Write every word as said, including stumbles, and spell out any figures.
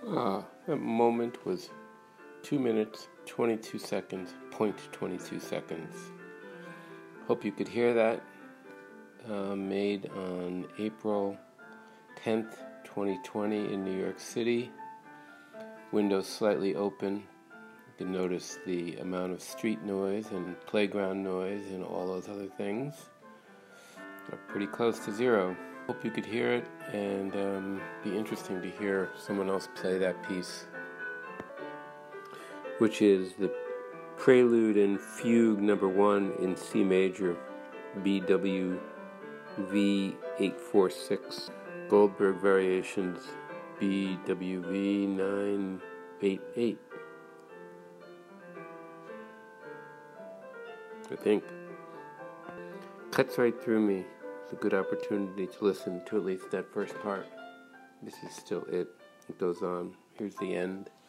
Uh, that moment was two minutes, twenty-two seconds, point twenty-two seconds. Hope you could hear that. Uh, made on April tenth, twenty twenty in New York City. Windows slightly open. You can notice the amount of street noise and playground noise and all those other things are pretty close to zero. Hope you could hear it, and um, be interesting to hear someone else play that piece, which is the Prelude and Fugue number one in C major, B W V eight four six, Goldberg Variations, B W V nine eight eight. I think. Cuts right through me. It's a good opportunity to listen to at least that first part. This is still it. It goes on. Here's the end.